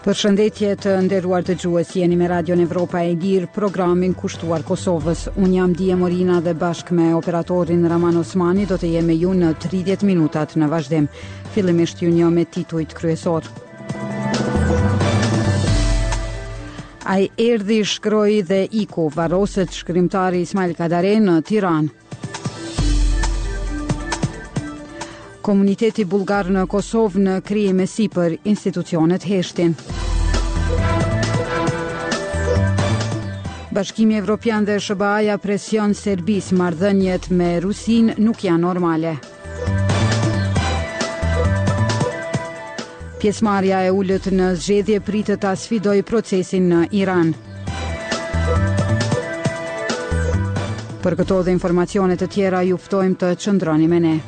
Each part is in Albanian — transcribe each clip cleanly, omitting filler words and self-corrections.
Përshëndetje të nderuar dëgjues, jeni me Radion Evropa e Lirë, programin kushtuar Kosovës. Unë jam Dije Morina dhe bashkë me operatorin Raman Osmani do të jem me ju në 30 minutat në vazhdim. Fillimisht ju një me titujt kryesor. Ai erdhi, shkroi dhe iku, varroset shkrimtari Ismail Kadare në Tiranë. Komuniteti bulgar në Kosovë në krije me sipër institucionet heshtin. Bashkimi Evropian dhe SBA-ja presion Serbisë, marrëdhëniet me Rusinë nuk janë normale. Pjesëmarrja e ulët në zgjedhje pritet ta sfidojë procesin në Iran. Për këto dhe informacione të tjera ju ftojmë të qëndroni me ne.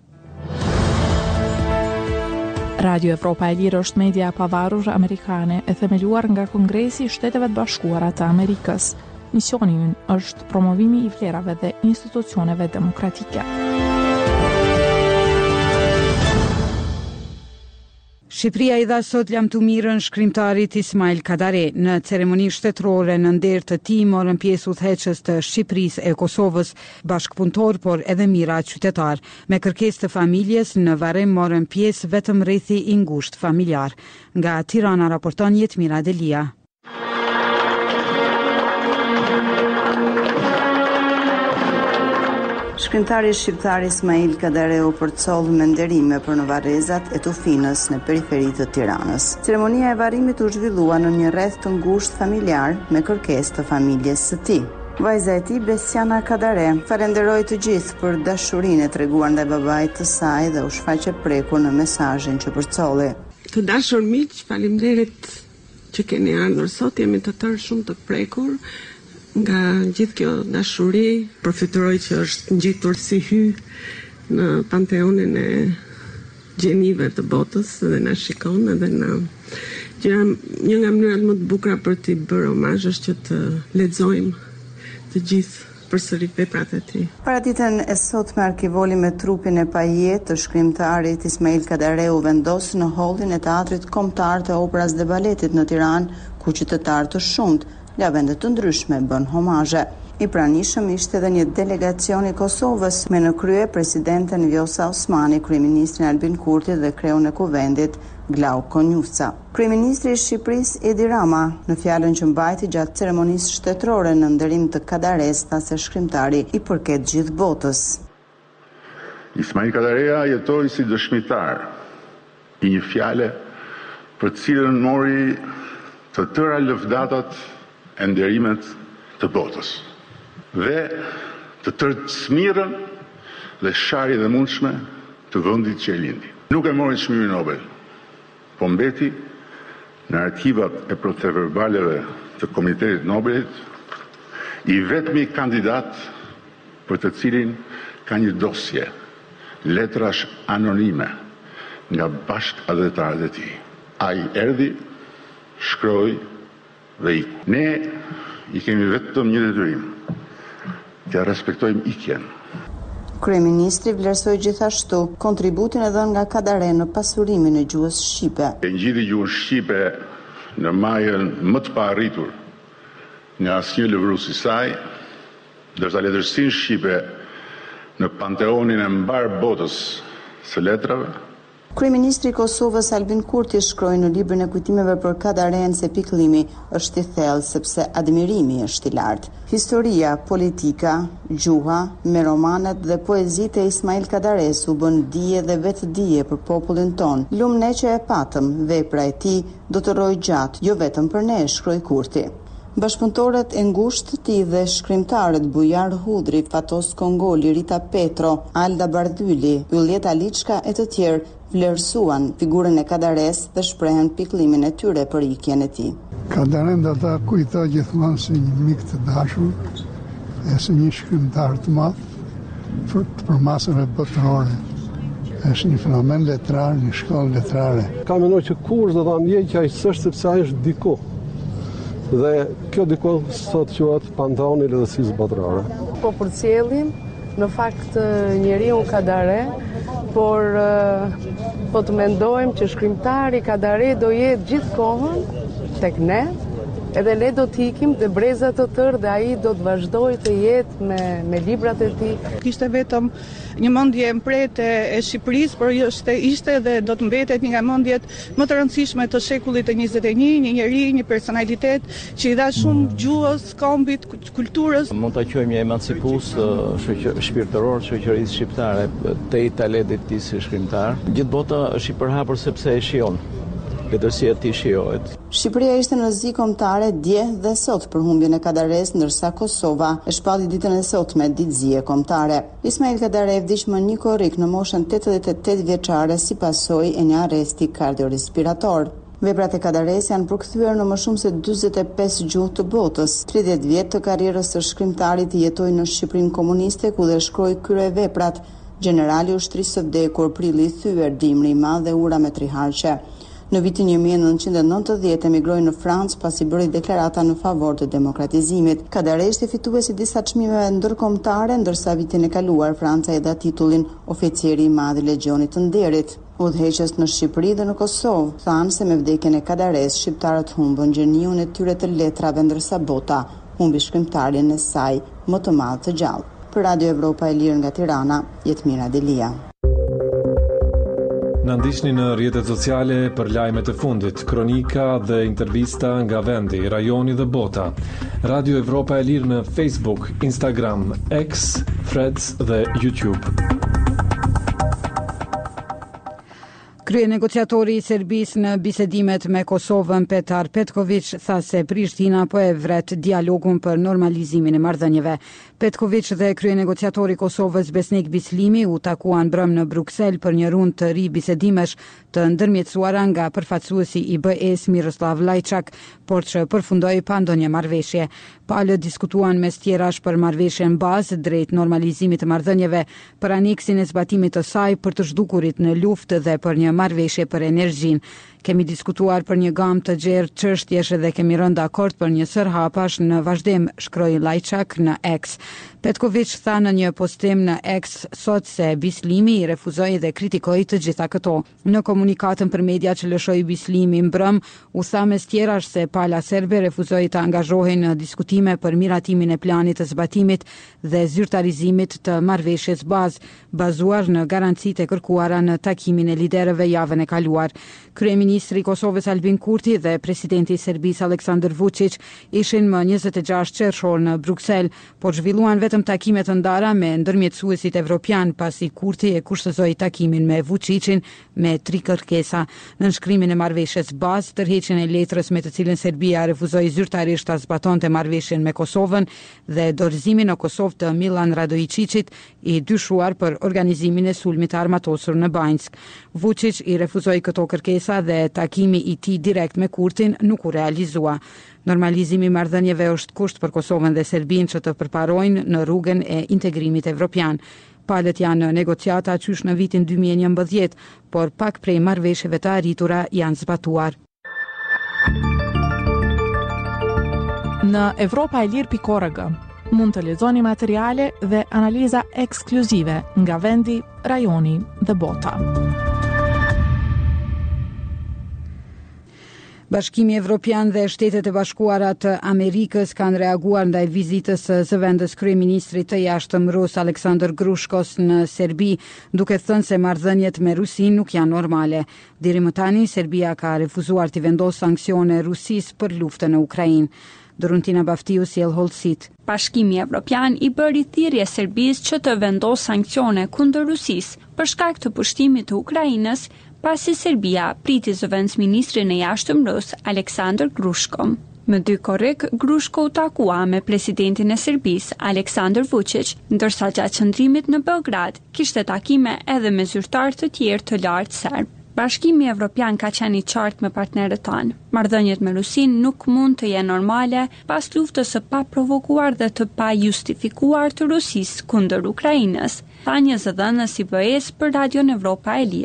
Radio Evropa e Lirë është media pavarur amerikane e themeluar nga Kongresi i Shteteve të Bashkuara të Amerikës. Misioni i ynë është promovimi i vlerave dhe institucioneve demokratike. Shqipëria i dha sot lamtumirën shkrimtarit Ismail Kadare. Në ceremoni shtetërore në nder të tij morën pjesë udhëheqës të Shqipërisë e Kosovës, bashkëpunëtor por edhe mira qytetar. Me kërkesë të familjes, në varrim morën pjesë vetëm rrethi i ngushtë familjar. Nga Tirana raporton Jetmira Delia. Shkrimtari shqiptar Ismail Kadare u përcoll me nderime për në varrezat e Tufinës në periferitë të Tiranës. Ceremonia e varrimit u zhvillua në një rreth të ngushtë familjar me kërkesë të familjes së tij. Vajza e tij, Besiana Kadare, falenderoi të gjithë për dashurinë e treguar ndaj babait të saj dhe u shfaqe prekur në mesazhin që përcolli. Të dashur miq, faleminderit që keni ardhur sot, jemi të tërë shumë të prekur nga gjithë kjo dashuri. Përfituroj që është ngjitur si hy në panteonin e gjenive të botës dhe na shikon edhe na. Një nga mënyrat më të bukura për t'i bërë omazh është që të lexojmë të gjithë përsëri veprat e tij. Paraditën e sotme arkivoli me trupin e pajet të shkrimtarit Ismail Kadare u vendos në hollin e Teatrit Kombëtar të Operës dhe Baletit në Tiranë, ku qytetarë të shumtë nga vende të ndryshme bën homazhe. I pranishëm ishte edhe një delegacion i Kosovës me në krye presidenten Vjosa Osmani, kryeministrin Albin Kurti dhe kreun e kuvendit Glauq Konjufca. Kryeministri i Shqipërisë Edi Rama në fjalën që mbajti gjatë ceremonisë shtetërore në nderim të Kadares tha se shkrimtari i përket gjithë botës. Ismail Kadarea jetoi si dëshmitar i një fjale për të cilën mori të tëra lëvdatat e nderimet të botës dhe të tërë smirën dhe shari dhe mundshme të vendit që e lindi. Nuk e mori çmimin Nobel, po mbeti në arkivat e proceverbaleve të Komitetit Nobelit i vetmi kandidat për të cilin ka një dosje letrash anonime nga bashkëdhetarët e tij. Ai erdhi, shkroi dhe iku. Ne i kemi vetëm një detyrim, t'ia respektojmë ikjen. Kryeministri vlerësoi gjithashtu kontributin e dhënë nga Kadare në pasurimin e gjuhës shqipe. E ngjiti gjuhën shqipe në majën më të paarritur nga asnjë lëvrues i saj, ndërsa letërsinë shqipe në panteonin e mbar botës së letrave. Kryeministri i Kosovës Albin Kurti shkroi në librin e kujtimeve për Kadaren se pikëllimi është i thellë sepse admirimi është i lartë. Historia, politika, gjuha, me romanet dhe poezitë e Ismail Kadares u bën dije dhe vetëdije për popullin ton. Lumë ne që e patëm, vepra e tij do të rrojë gjatë, jo vetëm për ne, shkroi Kurti. Bashkëpunëtorët e ngushtë të tij dhe shkrimtarët Bujar Hudri, Fatos Kongoli, Rita Petro, Alda Bardhyli, Ylleta Liçka e të tjerë vlerësuan figurën e Kadares dhe shprehen pikëllimin e tyre për ikjen e tij. Kadaren do ta kujtoj gjithmonë si një mik të dashur e si një shkrimtar të madh për masave botërore. Është një fenomen letrar, një shkollë letrare. Ka mendoj që kur do ta ndjej që ai s'është sepse ai është diku. Dhe kjo diko sot quhet panteoni i lehtësisë botërore. Po përcjellim në fakt njeriu Kadare por po të mendojmë që shkrimtari Kadare do jetë gjithkohën tek ne, edhe ne do t'ikim dhe brezat të tërë dhe ai do të vazhdojë të jetë me librat e tij. Kishte vetëm një mendje mprete e Shqipërisë, por ishte dhe do të mbetet një nga mendjet më të rëndësishme të shekullit të 21, një njeri, një personalitet që i dha shumë gjuhës, kombit, kulturës. Mund ta quajmë një emancipues shpirtëror shoqërisë shqiptare, te i talentit të tij si shkrimtar. Gjithë bota është i përhapur sepse e shijon. Letërsia e tij shijohet. Shqipëria ishte në zi kombëtare dje dhe sot për humbjen e Kadares, ndërsa Kosova e shpalli ditën e sotme ditëzie kombëtare. Ismail Kadare vdiq më një korrik në moshën 88 vjeçare si pasojë e një arresti kardiorespirator. Veprat e Kadares janë përkthyer në më shumë se 45 gjuhë të botës. 30 vjet të karrierës së shkrimtarit jetoi në Shqipërinë komuniste, ku dhe shkroi kryeveprat. Generali i ushtrisë së vdekur prilli i thyer, dimri i madh dhe ura me triharqe. Në vitin 1990 emigroi në Francë pasi bëri deklarata në favor të demokratizimit. Kadare ishte fituesi i disa çmimeve ndërkombëtare, ndërsa vitin e kaluar Franca i dha titullin oficieri i madh i Legjionit të Nderit. Udhëheqës në Shqipëri dhe në Kosovë thanë se me vdekjen e Kadares shqiptarët humbën gjeniun e tyre të letrave, ndërsa bota humbi shkrimtarin e saj më të madh të gjallë. Për Radio Evropa e Lirë nga Tirana, Jetmira Delia. Në ndiqni në rrjetet sociale për lajmet e fundit, kronika dhe intervista nga vendi, rajoni dhe bota. Radio Evropa e Lirë në Facebook, Instagram, X, Threads dhe YouTube. Kryenegociatori i Serbisë në bisedimet me Kosovën, Petar Petković, tha se Prishtina po e vret dialogun për normalizimin e marrëdhënieve. Petković dhe kryenegociatori i Kosovës Besnik Bislimi u takuan brëm në Bruksel për një rundë të ri bisedimesh të ndërmjetësuara nga përfaqësuesi i BE-s Miroslav Lajçak, por që përfundoi pa ndonjë marrëveshje. Palët diskutuan mes tjerash për marrëveshjen bazë drejt normalizimit të marrëdhënieve, për aneksin e zbatimit të saj për të zhdukurit në luftë dhe për një marrëveshje për energjinë. Kemi diskutuar për një gamë të gjerë çështjesh dhe kemi rënë dakord për një sër hapash në vazhdim, shkroi Lajçak në X. Petković tha në një postim në X sot se Bislimi i refuzoi dhe kritikoi të gjitha këto. Në komunikatën për media që lëshoi Bislimi mbrëm, u tha mes tjerash se pala serbe refuzoi të angazhohej në diskutime për miratimin e planit të zbatimit dhe zyrtarizimit të marrëveshjes bazë, bazuar në garancitë e kërkuara në takimin e liderëve javën e kaluar. Kryeministri i Kosovës Albin Kurti dhe presidenti i Serbisë Aleksandar Vučić ishin më 26 qershor në Bruksel, por zhvilluan vetëm takime të ndara me ndërmjetësuesit evropian, pasi Kurti e kushtozoi takimin me Vučićin me 3 kërkesa: nënshkrimin e marrëveshjes bazë, tërheqjen e letrës me të cilën Serbia refuzoi zyrtarisht ta zbatonte marrëveshjen me Kosovën dhe dorëzimin në Kosovë të Milan Radojčićit, i dyshuar për organizimin e sulmit të armatosur në Banjsk. Vučić i refuzoi këto kërkesa dhe takimi i tij direkt me Kurtin nuk u realizua. Normalizimi i marrëdhënieve është kusht për Kosovën dhe Serbinë që të përparojnë në rrugën e integrimit evropian. Palët janë në negociata qysh në vitin 2011, por pak prej marrëveshjeve të arritura janë zbatuar. Në evropaelir.org mund të lexoni materiale dhe analiza ekskluzive nga vendi, rajoni dhe bota. Bashkimi Evropian dhe Shtetet e Bashkuara të Amerikës kanë reaguar ndaj vizitës së zëvendës kryeministrit të jashtëm rus Aleksandr Grushkos në Serbi, duke thënë se marrëdhëniet me Rusin nuk janë normale. Deri më tani, Serbia ka refuzuar të vendosë sanksione Rusisë për luftën në Ukrainë. Doruntina Baftiu sjell hollësit. Bashkimi Evropian i bëri thirrje Serbisë që të vendosë sanksione kundër Rusisë për shkak të pushtimit të Ukrainës, pasi Serbia priti zëvendësministrin e jashtëm rus Aleksandr Grushko. Më 2 korrik, Grushko u takua me presidentin e Serbisë Aleksandar Vučić, ndërsa gjatë qëndrimit në Beograd kishte takime edhe me zyrtar të tjerë të lartë serb. Bashkimi Evropian ka qenë i qartë me partnerët tanë. Marrëdhëniet me Rusin nuk mund të jenë normale pas luftës së paprovokuar dhe të pajustifikuar të Rusisë kundër Ukrainës, tha një zëdhënës i BE-s për Radion Evropa e Lirë.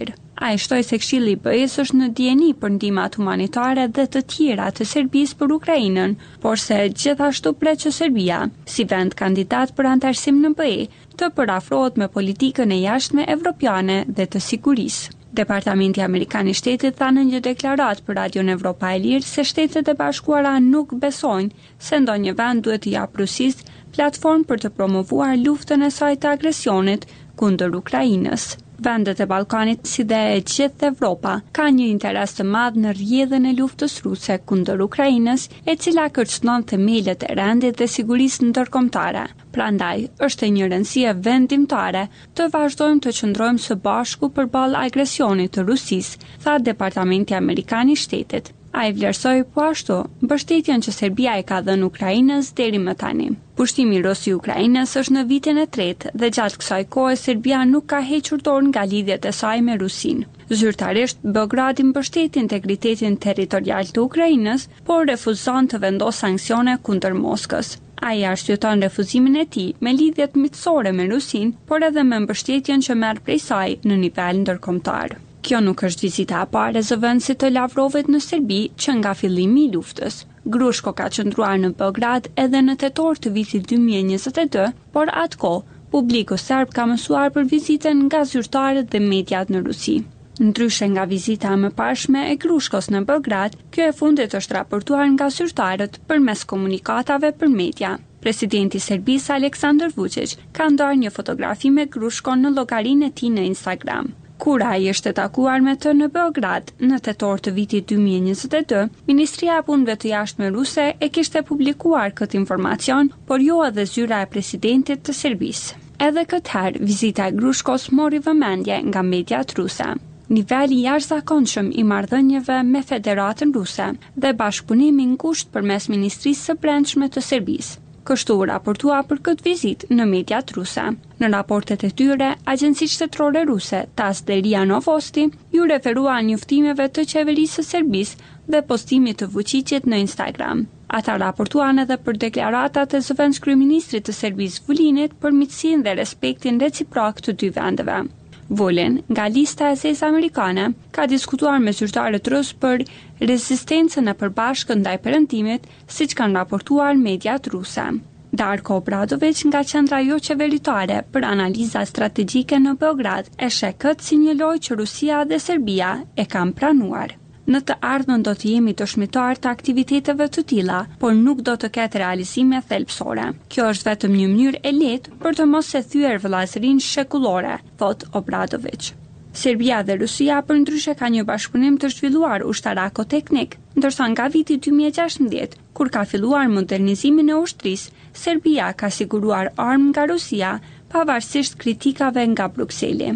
Ai shtoi se Këshilli i BE-s është në dieni për ndihmat humanitare dhe të tjera të Serbisë për Ukrainën, por se gjithashtu pret që Serbia, si vend kandidat për antarësim në BE, të përafrohet me politikën e jashtme evropiane dhe të sigurisë. Departamenti Amerikan i Shtetit tha në një deklaratë për Radion Evropa e Lirë se Shtetet e Bashkuara nuk besojnë se ndonjë vend duhet të japë Rusisë platformë për të promovuar luftën e saj të agresionit kundër Ukrainës. Vendet e Ballkanit, si dhe e gjithë Evropa, ka një interes të madh në rrjedhën e luftës ruse kundër Ukrainës, e cila kërcënon themelët e rendit dhe sigurisë ndërkombëtare. Prandaj, është e një rëndësie vendimtare të vazhdojmë të qëndrojmë së bashku përballë agresionit të Rusisë, tha Departamenti Amerikan i Shtetit. Ai vlerësoi po ashtu mbështetjen që Serbia e ka dhënë Ukrainës deri më tani. Pushtimi rus i Ukrainës është në vitin e tretë dhe gjatë kësaj kohe Serbia nuk ka hequr dorë nga lidhjet e saj me Rusinë. Zyrtarisht, Beogradi mbështet integritetin territorial të Ukrainës, por refuzon të vendosë sanksione kundër Moskës. Ai arsyeton refuzimin e tij me lidhjet miqësore me Rusinë, por edhe me mbështetjen që merr prej saj në nivel ndërkombëtar. Kjo nuk është vizita e parë e zëvendësit të Lavrovit në Serbi që nga fillimi i luftës. Grushko ka qëndruar në Beograd edhe në tetor të vitit 2022, por atkoh publiku serb ka mësuar për vizitën nga zyrtarët dhe mediat në Rusi. Ndryshe nga vizita më parshme e Grushkos në Beograd, kjo e fundit është raportuar nga zyrtarët përmes komunikatave për media. Presidenti i Serbisë Aleksandar Vučić ka ndarë një fotografi me Grushkon në llogarinë e tij në Instagram. Kur ai ishte takuar me të në Beograd në tetor të vitit 2022, Ministria e Punëve të Jashtme ruse e kishte publikuar këtë informacion, por jo edhe zyra e presidentit të Serbisë. Edhe këtë herë, vizita e Grushkos mori vëmendje nga mediat ruse. Niveli i jashtëzakonshëm i marrëdhënieve me Federatën Ruse dhe bashkëpunimi i ngushtë përmes Ministrisë së Brendshme të Serbisë. Kështu raportua për këtë vizitë në mediat ruse. Në raportet e tyre, Agjencia Shtetërore Ruse, TASS dhe RIA Novosti, ju referuan njoftimeve të qeverisë së Serbisë dhe postimit të Vučićit në Instagram. Ata raportuan edhe për deklaratat e zëvendës kryeministrit të Serbisë Vulinit për miqësinë dhe respektin reciprok të dy vendeve. Vulin, nga lista e zezë amerikane, ka diskutuar me zyrtarët rusë për rezistencën e përbashkët ndaj perëndimit, siç kanë raportuar mediat ruse. Darko Obradović nga qendra jo qeveritare për analiza strategjike në Beograd e sheh këtë si një lojë që Rusia dhe Serbia e kanë pranuar. Në të ardhmen do të jemi dëshmitar të aktiviteteve të tilla, por nuk do të ketë realizime thelbësore. Kjo është vetëm një mënyrë e lehtë për të mos e thyer vëllazërinë shekullore, thot Obradović. Serbia dhe Rusia përndryshe ka një bashkëpunim të zhvilluar ushtarako-teknik, ndërsa nga viti 2016, kur ka filluar modernizimin e ushtrisë, Serbia ka siguruar armë nga Rusia, pavarësisht kritikave nga Brukseli.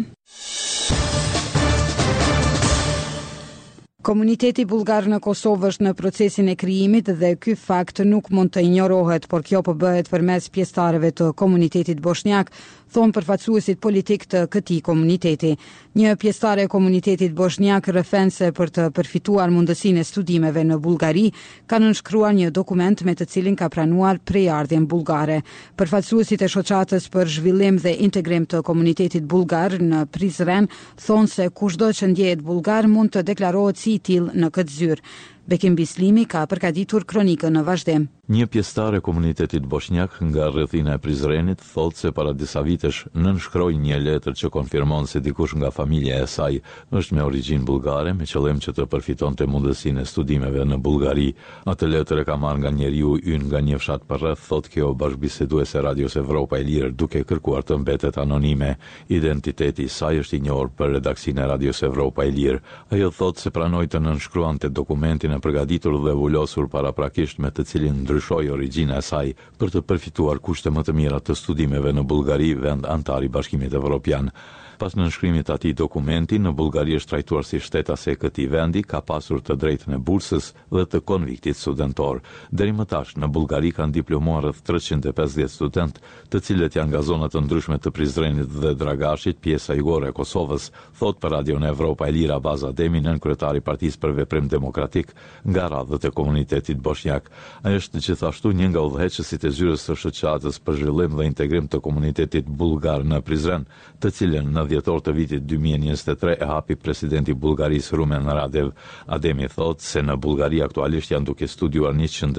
Komuniteti bulgar në Kosovë është në procesin e krijimit dhe ky fakt nuk mund të injorohet, por kjo po bëhet përmes pjesëtarëve të komunitetit bosnjak, thonë përfaqësuesit politik të këtij komuniteti. Një pjesëtare e komunitetit bosnjak rrëfen se për të përfituar mundësinë e studimeve në Bullgari, kanë nënshkruar një dokument me të cilin ka pranuar prejardhjen bullgare. Përfaqësuesit e shoqatës për zhvillim dhe integrim të komunitetit bullgar në Prizren thonë se kushdo që ndjehet bullgar mund të deklarohet si i tillë në këtë zyrë. Bekim Bislimi ka përgatitur kronikën në vazhdim. Një pjesëtar e komunitetit bosnjak nga rrethina e Prizrenit thotë se para disa vitesh nënshkroi një letër që konfirmon se dikush nga familja e saj është me origjinë bullgare me qëllim që të përfitonte mundësinë e studimeve në Bullgari. Atë letër e ka marrë nga njeriu ynë nga një fshat përreth, thotë kjo bashkëbiseduese Radios Evropa e Lirë, duke kërkuar të mbetet anonime. Identiteti i saj është i njohur për redaksinë e Radios Evropa e Lirë. Ajo thotë se pranoi të nënshkruante dokumentin e përgatitur dhe vulosur paraprakisht me të cilin ndryshoi origjina e saj për të përfituar kushte më të mira të studimeve në Bullgari, vend antar i Bashkimit Evropian. Pas nënshkrimit të atij dokumenti, në Bullgari është trajtuar si shtetase e këtij vendi, ka pasur të drejtën e bursës dhe të konviktit studentor. Deri më tash në Bullgari kanë diplomuar rreth 350 student, të cilët janë nga zona të ndryshme të Prizrenit dhe Dragashit, pjesa jugore e Kosovës, thot për Radion Evropa e Lira Baza Demi, nënkryetari i Partisë për Veprim Demokratik nga radhët e komunitetit bosnjak. Ai është gjithashtu një nga udhëheqësit e zyrës së shoqatës për zhvillim dhe integrim të komunitetit bullgar në Prizren, të cilën në dhjetor të vitit 2023 e hapi presidenti i Bullgarisë Rumen Radev. Ademi thotë se në Bullgari aktualisht janë duke studiuar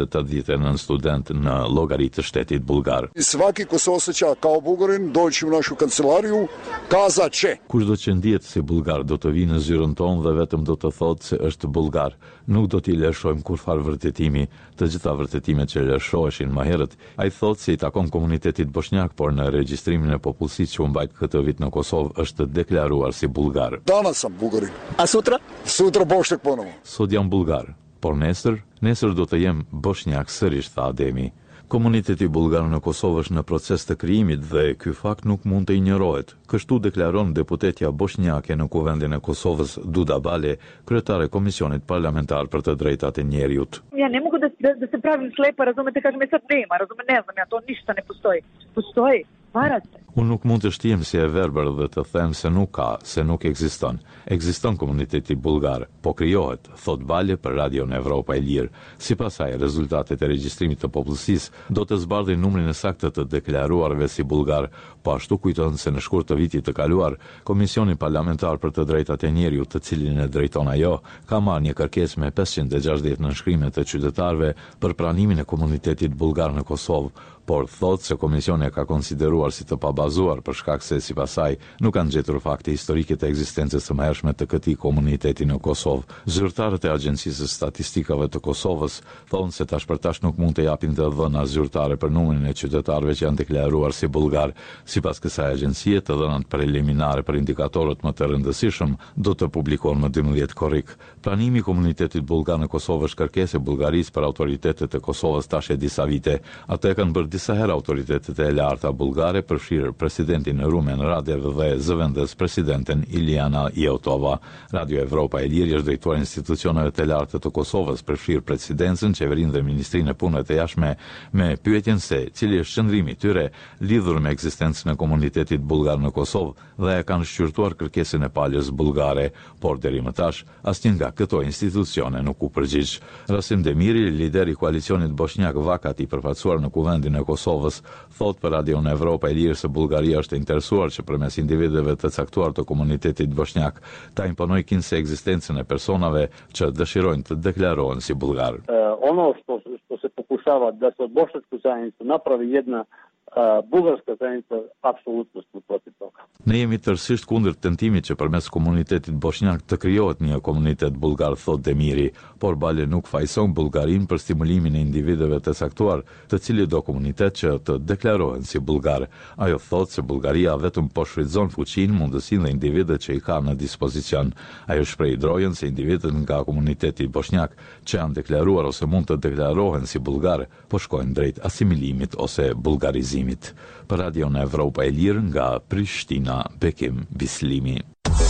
189 student në llogari të shtetit bullgar. Svaki kosovçak kao Bullgarin doći u našu kancelariju kaza će. Kushdo që ndihet si bullgar do të vinë në zyrën tonë dhe vetëm do të thotë se është bullgar. Nuk do t'i lëshojmë kurfar vërtetimi, të gjitha vërtetimet që lëshoheshin më herët. Ai thotë se i takon komunitetit bosnjak, por në regjistrimin e popullsisë që u mbajt këtë vit në Kosovë është deklaruar si bullgar. Danas sam Bullgarin. A sutra? Sutra Bošnjak ponovo. Sot jam bullgar, por nesër do të jem bosnjak sërish, tha Ademi. Komuniteti bullgar në Kosovë është në proces të krijimit dhe ky fakt nuk mund të injorohet. Kështu deklaron deputetja bosnjake në Kuvendin e Kosovës Duda Bale, kryetare e Komisionit Parlamentar për të Drejtat e Njerëzit. Ja ne mogu da se pravim slepa, razumete, kažem sad nema, ne znam, ja to ništa ne postoji. Postoji, varate. Unë nuk mund të shtijem si e verbër dhe të them se nuk ka, se nuk ekziston. Ekziston komuniteti bullgar, po krijohet, thot Bale për Radion Evropa e Lirë. Sipas saj, rezultatet e regjistrimit të popullsisë do të zbardhin numrin e saktë të deklaruarve si bullgar, po ashtu kujton se në shkurt të vitit të kaluar, Komisioni Parlamentar për të Drejtat e Njerëzit, të cilin e drejton ajo, ka marrë një kërkesë me 560 nënshkrime të qytetarëve për pranimin e komunitetit bullgar në Kosovë, por thotë se komisioni ka konsideruar si të pabazuar për shkak se sipas saj nuk kanë gjetur fakte historike të ekzistencës së mëhershme të këtij komuniteti në Kosovë. Zyrtarët e Agjencisë së Statistikave të Kosovës thonë se tash për tash nuk mund të japin të dhëna zyrtare për numrin e qytetarëve që janë deklaruar si bullgar. Sipas kësaj agjencie, të dhënat preliminare për indikatorët më të rëndësishëm do të publikohen më 12 korrik. Pranimi i komunitetit bullgar në Kosovë është kërkesë e Bullgarisë për autoritetet e Kosovës tash e disa vite. Ata kanë bërë disa herë autoritetet e larta bullgare, përfshirë presidentin Rumen Radev dhe zëvendës presidenten Iliana Iotova. Radio Evropa e Lirë është drejtuar institucioneve të larta të Kosovës, përfshirë presidencën, qeverinë dhe ministrinë e punëve të jashtme, me pyetjen se cili është qëndrimi i tyre lidhur me ekzistencën e komunitetit bullgar në Kosovë dhe e kanë shqyrtuar kërkesën e palës bullgare, por deri më tash asnjë nga këto institucione nuk u përgjigj. Rasim Demiri, lider i koalicionit bosnjak Vakat, i përfaqësuar në Kuvendin e Kosovës, thot për Radion Evropa e Lirë se Bullgaria është interesuar që përmes individëve të caktuar të komunitetit bosnjak ta imponojë kinse ekzistencën e personave që dëshirojnë të deklarohen si bullgar. Ono što se pokušava da se od bošnjačke zajednice napravi jedna bugarska zajednica, apsolutno smo protiv toga. Ne jemi tërësisht kundër tentimit që përmes komunitetit bosnjak të krijohet një komunitet bullgar, thot Demiri, por Bale nuk fajson Bullgarin për stimulimin e individëve të caktuar, të cilët do komunitet që të deklarohen si bullgar. Ajo thot se Bullgaria vetëm po shfrytëzon fuqinë, mundësinë dhe individët që i ka në dispozicion. Ajo shpreh drojën se individët nga komuniteti bosnjak që janë deklaruar ose mund të deklarohen si bullgar, po shkojnë drejt asimilimit ose bullgarizimit. Për Radion Evropa e Lirë nga Prishtina, Bekim Bislimi.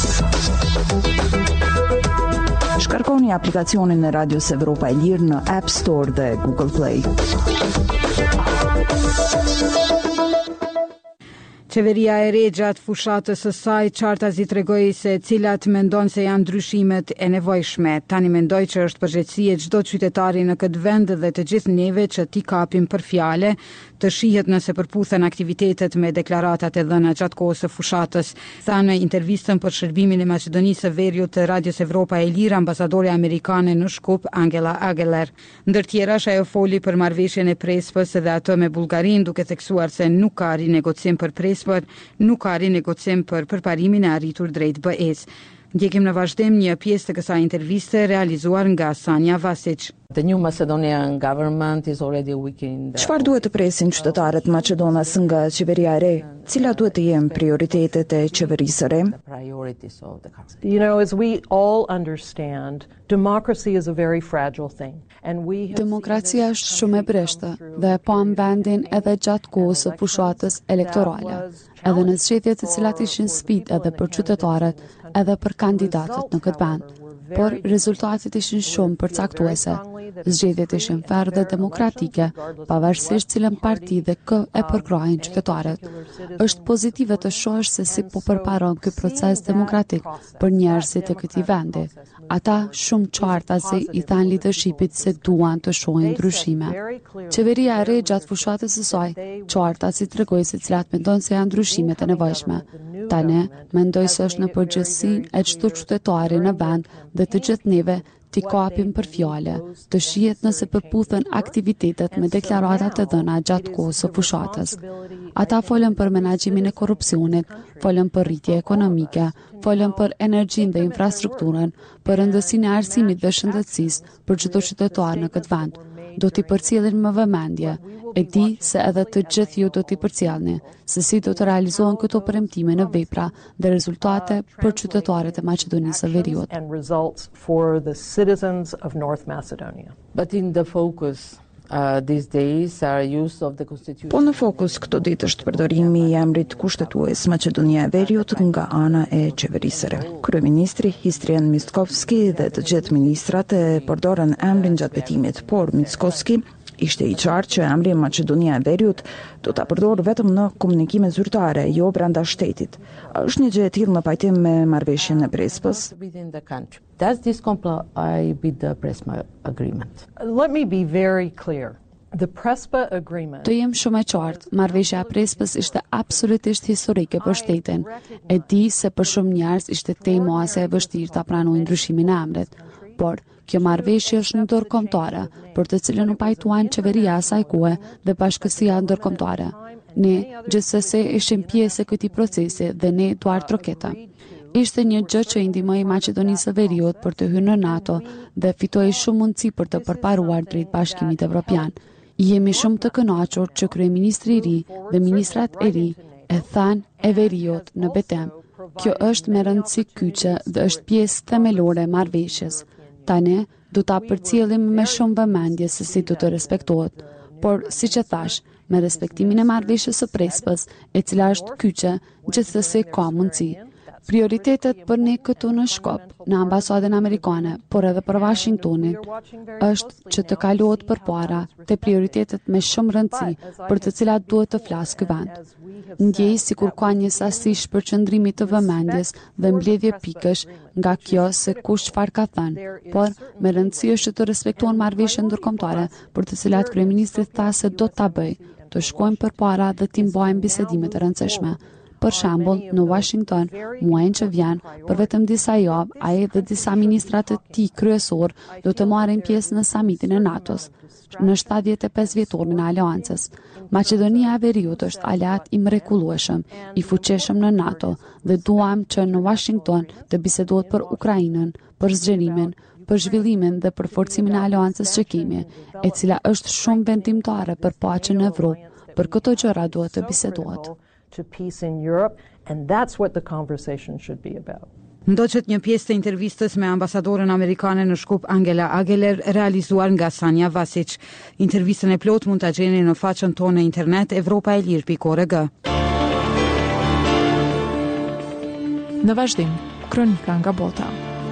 Shkarkoni aplikacionin e Radios Evropa e Lirë në App Store dhe Google Play. Qeveria e re gjatë fushatës së saj qartazi tregoi se cilat mendon se janë ndryshimet e nevojshme. Tani mendoj që është përgjegjësi e çdo qytetari në këtë vend dhe të gjithë neve që t'i kapim për fjalë, të shihet nëse përputhen aktivitetet me deklaratat e dhëna gjatë kohës së fushatës, tha në intervistën për shërbimin e Maqedonisë së Veriut të Radios Evropa e Lirë ambasadore amerikane në Shkup, Angela Ageler. Ndër tjerash, ajo foli për marrëveshjen e Prespës dhe atë me Bullgarinë, duke theksuar se nuk ka rinegocim për Prespën, nuk ka rinegocim për përparimin e arritur drejt BE-s. Ndjekim në vazhdim një pjesë të kësaj interviste realizuar nga Sanja Vasic. The new Macedonian government is already weakened. Çfarë duhet të presin qytetarët Maqedonas nga qeveria e re? Cilat duhet të jenë prioritetet e qeverisë së re? You know, as we all understand, democracy is a very fragile thing. Demokracia është shumë e breshtë dhe e pam vendin edhe gjatë kohës së fushatës elektorale, edhe në zgjedhjet të cilat ishin sfidë edhe për qytetarët, edhe për kandidatët në këtë vend. Por rezultatet ishin shumë përcaktuese. Zgjedhjet ishin ferë dhe demokratike, pavarësisht cilën parti dhe kë e përkrajnë qytetarët. Është pozitive të shohësh se si po përparon ky proces demokratik për njerëzit e këtij vendi. Ata shumë qartasi i than leadershipit se duan të shohin ndryshime. Qeveria e re gjatë fushatës së saj, qartasi tregoi se cilat mendon se janë ndryshimet e nevojshme. Tani mendoj se është në përgjithësinë e çdo qytetari në vend dhe të gjithë neve t'i kapim për fjale, të shihet nëse përputhen aktivitetet me deklaratat të dhëna gjatë kohës së fushatës. Ata folën për menaxhimin e korrupsionit, folën për rritje ekonomike, folën për energjinë dhe infrastrukturën, për rëndësinë e arsimit dhe shëndetësisë për çdo qytetar në këtë vend. Do t'i përcjellin më vëmendje. E di se edhe të gjithë ju do t'i përcjellni, se si do të realizohen këto premtime në vepra dhe rezultate për qytetarët e Maqedonisë së Veriut. But in the focus these days are use of the constitution. Po në fokus këto ditë është përdorimi i emrit kushtetues Maqedonia e Veriut nga ana e qeverisëre. Kryeministri Historian Mickoski dhe të gjithë ministrat e përdorën emrin gjatë vetimit, por Mickoski ishte i qartë që emri Maqedonia e Veriut do ta përdorë vetëm në komunikime zyrtare, jo brenda shtetit. Është një gjë e tillë në pajtim me marrëveshjen e Prespës? Does this comply with the Prespa agreement? Let me be very clear. The Prespa agreement. Të jem shumë e qartë, marrëveshja e Prespës ishte absolutisht historike për shtetin. E di se për shumë njerëz ishte temoase e vështirë ta pranojnë ndryshimin e emrit, por kjo marrëveshje është ndërkombëtare, për të cilën u pajtuan qeveria e asaj kohe dhe bashkësia ndërkombëtare. Ne gjithsesi ishim pjesë e këtij procesi dhe ne Duart Roketa. Ishte një gjë që i ndihmoi Maqedonisë së Veriut për të hyrë në NATO dhe fitoi shumë mundësi për të përparuar drejt Bashkimit Evropian. Jemi shumë të kënaqur që kryeministri i ri dhe ministrat e ri e than e Veriut në betem. Kjo është me rëndësi kyçe dhe është pjesë themelore e marrëveshjes. Tani do ta përcjellim me shumë vëmendje se si do të respektohet, por siç e thash, me respektimin e marrëveshjes së Prespës, e cila është kyçe, gjithsesi ka mundësi. Prioritetet për ne këtu në Shkop, në ambasadën amerikane, por edhe për Washingtonin, është që të kalohet përpara te prioritetet me shumë rëndësi për të cilat duhet të flasë ky vend. Ndjej sikur ka një sasi shpërqendrimi të vëmendjes dhe mbledhje pikësh nga kjo se kush çfarë ka thënë, por me rëndësi është të respektohen marrëveshjet ndërkombëtare për të cilat kryeministri tha se do ta bëj, të shkojmë përpara dhe të mbajmë bisedime të rëndësishme. Për shembull, në Washington, muajin që vjen, për vetëm disa javë, ai dhe disa ministra të tij kryesor do të marrin pjesë në samitin e NATO-s, në 75 vjetorin e aleancës. Maqedonia e Veriut është aleat i mrekullueshëm, i fuqishëm në NATO dhe duam që në Washington të bisedohet për Ukrainën, për zgjerimin, për zhvillimin dhe për forcimin e aleancës që kemi, e cila është shumë vendimtare për paqen në Evropë. Për këto gjëra duhet të bisedohet. To peace in Europe, and that's what the conversation should be about. Ndoqët një pjesë të intervistës me ambasadorën amerikane në Shkup Angela Ageler, realizuar nga Sanja Vasic. Intervistën e plot mund ta gjeni në faqen tonë në internet evropaelir.org. Në vazhdim, kronika nga bota.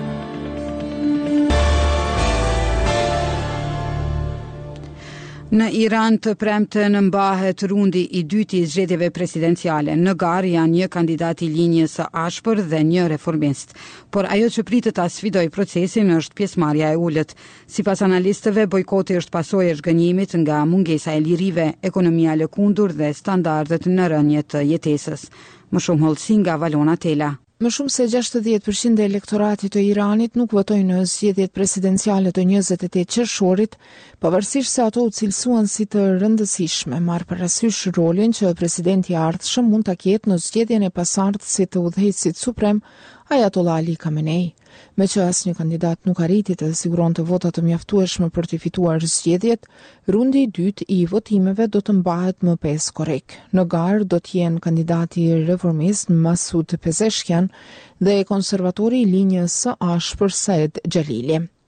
Në Iran të premten mbahet rundi i dytë i zgjedhjeve presidenciale. Në garë janë një kandidat i linjës së ashpër dhe një reformist. Por ajo që pritet ta sfidoj procesin është pjesëmarrja e ulët. Sipas analistëve, bojkoti është pasojë e zhgënjimit nga mungesa e lirive, ekonomia lëkundur dhe standardet në rënje të jetesës. Më shumë hollësi nga Valona Tela. Më shumë se 60% e elektoratit të Iranit nuk votojnë në zgjedhjet presidenciale të 28 qershorit, pavarësisht se ato u cilësuan si të rëndësishme, marr parasysh rolin që presidenti i ardhshëm mund ta ketë në zgjedhjen e pasardhësit të udhëheqësit suprem, Ayatollah Ali Khamenei. Me që asnjë kandidat nuk arriti të siguronte vota të mjaftueshme për të fituar zgjedhjet, rundi i dytë i votimeve do të mbahet më peskorrek. Në garë do të jenë kandidati reformist Masud Pezeshkian dhe konservatori i linjës së ashpër Saed Xhalili.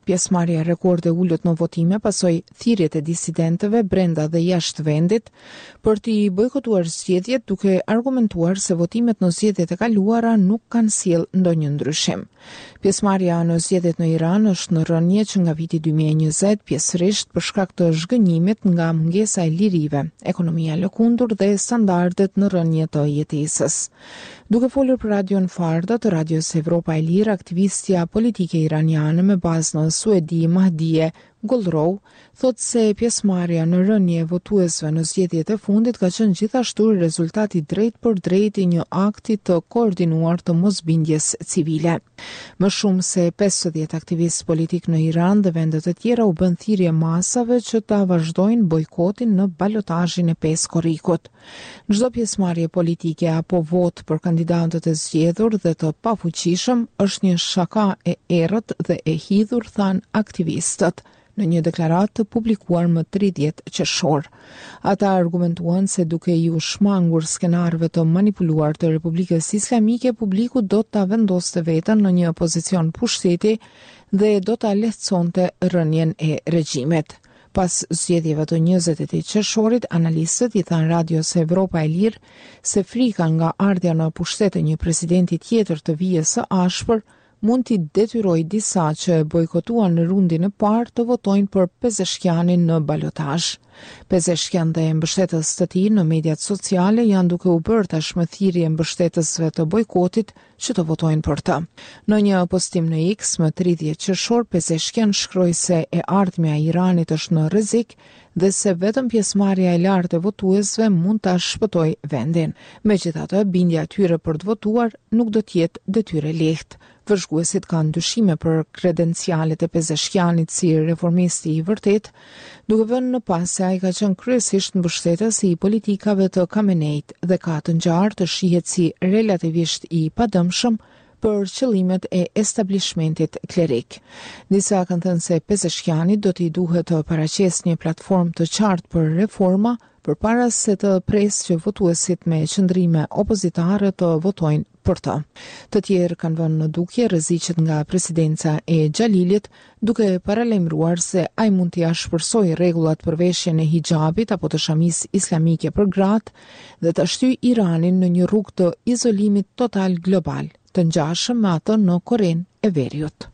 Pjesëmarrja rekorde ulët në votime pasoi thirrjet e disidentëve brenda dhe jashtë vendit për t'i bojkotuar zgjedhjet, duke argumentuar se votimet në zgjedhjet e kaluara nuk kanë sjellë ndonjë ndryshim. Pjesëmarrja në zgjedhjet në Iran është në rënje që nga viti 2020, pjesërisht për shkak të zhgënjimit nga mungesa e lirive, ekonomia lëkundur dhe standardet në rënje të jetesës. Duke folur për radion Farda të Radios Evropa e Lirë, aktivistja politike iraniane me bazë në Suedi Mahdie Golrov thotë se pjesëmarrja në rënje e votuesve në zgjedhjet e fundit ka qenë gjithashtu rezultati drejt për drejt i një akti të koordinuar të mosbindjes civile. Më shumë se 50 aktivistë politik në Iran dhe vende të tjera u bën thirrje masave që ta vazhdojnë bojkotin në balotazhin e 5 korrikut. Çdo pjesëmarrje politike apo vot për kandidatët e zgjedhur dhe të pafuqishëm është një shaka e errët dhe e hidhur, than aktivistët në një deklaratë të publikuar më 30 qershor. Ata argumentuan se duke iu shmangur skenarëve të manipuluar të Republikës Islamike, publiku do ta vendoste veten në një pozicion pushteti dhe do ta lehtësonte rënien e regjimit. Pas zgjedhjeve të 28 qershorit, analistët i thanë Radios Evropa e Lirë se frika nga ardhja në pushtet e një presidenti tjetër të vijës së ashpër mund t'i detyroj disa që bojkotuan në rundin e parë të votojnë për Pezeshkianin në balotazh. Pezeshkian dhe mbështetës të tij në mediat sociale janë duke u bërë tashmë thirrje mbështetësve të bojkotit që të votojnë për të. Në një postim në X më 30 qershor, Pezeshkian shkroi se e ardhmja e Iranit është në rrezik dhe se vetëm pjesëmarrja e lartë e votuesve mund ta shpëtojë vendin. Megjithatë, bindja e tyre për të votuar nuk do të jetë detyrë e lehtë. Vëzhguesit kanë dyshime për kredencialet e Pezeshkianit si reformisti i vërtet, duke vënë në pas se ai ka qenë kryesisht mbështetës i politikave të Khameneit dhe ka të ngjarë të shihet si relativisht i padëmshëm për qëllimet e establishmentit klerik. Disa kanë thënë se Pezeshkianit do t'i duhet të paraqesë një platformë të qartë për reforma, përpara se të presë që votuesit me qëndrime opozitare të votojnë për të. Të tjerë kanë vënë në dukje rreziqet nga presidenca e Xhalilit, duke paralajmëruar se ai mund t'i ashpërsojë rregullat për veshjen e hijabit apo të shamisë islamike për gratë dhe të shtyjë Iranin në një rrugë të izolimit total global, të ngjashëm me atë në Korenë e Veriut.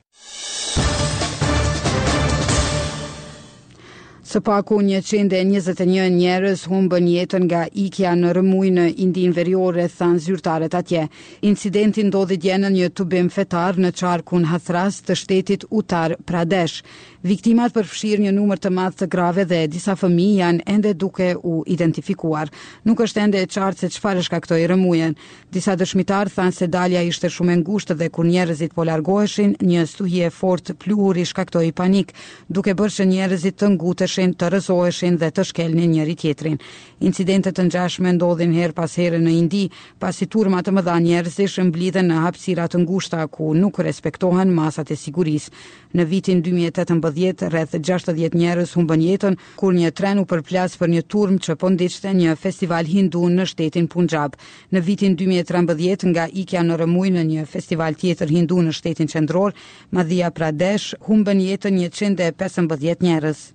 Së paku 121 njerëz humbën jetën nga ikja në rëmuj në Indinë Veriore, thanë zyrtarët atje. Incidenti ndodhi dje në një tubim fetar në qarkun Hathras të shtetit Uttar Pradesh. Viktimat përfshirë një numër të madh të grave dhe disa fëmijë janë ende duke u identifikuar. Nuk është ende e qartë se çfarë shkaktoi rëmujen. Disa dëshmitar thanë se dalja ishte shumë e ngushtë dhe kur njerëzit po largoheshin, një stuhje e fortë pluhuri shkaktoi panik, duke bërë që njerëzit të nguteshin, të rrëzoheshin dhe të shkelnin njëri tjetrin. Incidentet të ngjashme ndodhin her pas here në Indi, pasi turma të mëdha njerëzish mblidhen në hapësira të ngushta ku nuk respektohen masat e sigurisë. Në vitin 2018 rreth 60 njerëz humbën jetën kur një tren u përplas për një turm që po ndiqte një festival hindu në shtetin Punjab. Në vitin 2013 nga ikja në rëmuj në një festival tjetër hindu në shtetin qendror, Madhya Pradesh, humbën jetën 115 njerëz.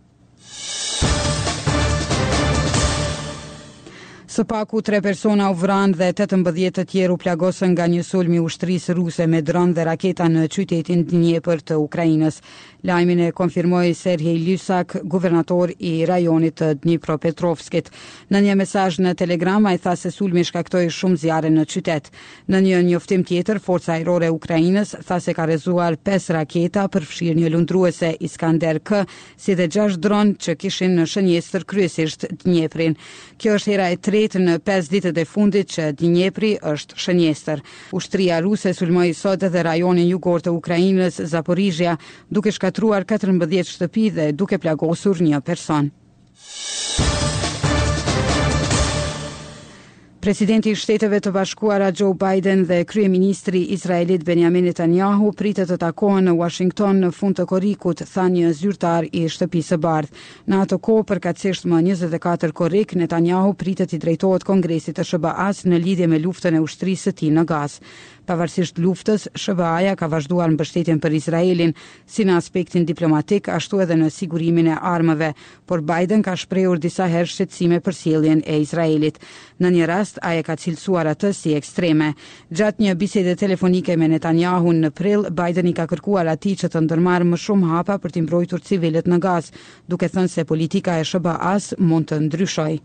Së paku 3 persona u vranë dhe 18 të tjerë u plagosën nga një sulm i ushtrisë ruse me dron dhe raketa në qytetin Dnjepr të Ukrainës. Lajmin e konfirmoi Serhej Lysak, guvernator i rajonit të Dnipropetrovskit. Në një mesazh në Telegram ai tha se sulmi shkaktoi shumë zjarre në qytet. Në një njoftim tjetër, Forca Ajrore e Ukrainës tha se ka rrezuar 5 raketa përfshirë një lundruese Iskander K, si dhe 6 dron që kishin në shënjestër kryesisht Dnjeprin. Kjo është hera e tretë në 5 ditët e fundit që Dnjepri është shënjestër. Ushtria ruse sulmoi sot edhe rajonin jugor të Ukrainës, Zaporizhia, duke shkatruar 14 shtëpi dhe duke plagosur një person. Presidenti i Shteteve të Bashkuara Joe Biden dhe kryeministri izraelit Benjamin Netanyahu pritet të takohen në Washington në fund të korrikut, tha një zyrtar i Shtëpisë së Bardhë. Në atë kohë, përkatësisht më 24 korrik, Netanyahu pritet i drejtohet Kongresit të SBA-s në lidhje me luftën e ushtrisë së tij në Gazë. Pavarësisht luftës, SBA-ja ka vazhduar mbështetjen për Izraelin si në aspektin diplomatik, ashtu edhe në sigurimin e armëve, por Biden ka shprehur disa herë shqetësime për sjelljen e Izraelit. Në një rast, ai ka cilësuar atë si ekstreme. Gjatë një bisede telefonike me Netanyahun në prill, Biden i ka kërkuar atij që të ndërmarrë më shumë hapa për t'i mbrojtur civilët në Gazë, duke thënë se politika e SBA-s mund të ndryshojë.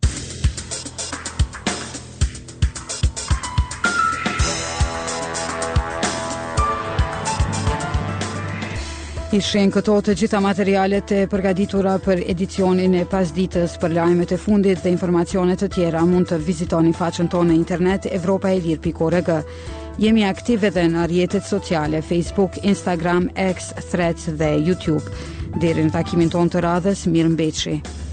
Ishin këto të gjitha materialet e përgatitura për edicionin e pasditës. Për lajmet e fundit dhe informacione të tjera mund të vizitoni faqen tonë në internet evropaelir.org. Jemi aktiv edhe në rrjetet sociale Facebook, Instagram, X, Threads dhe YouTube. Deri në takimin tonë të radhës, mirëmbëjtje.